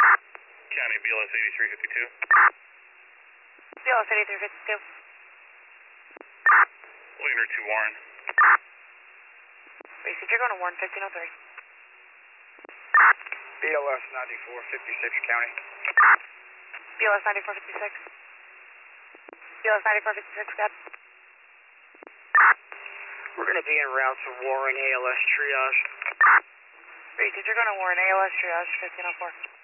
County BLS 8352. BLS 8352. Leaner 2 Warren. Basic, you're going to Warren 1503. BLS 9456 County. BLS 9456. BLS 9456, got. We're going to be en route to Warren ALS triage. Basic, you're going to Warren ALS triage 1504.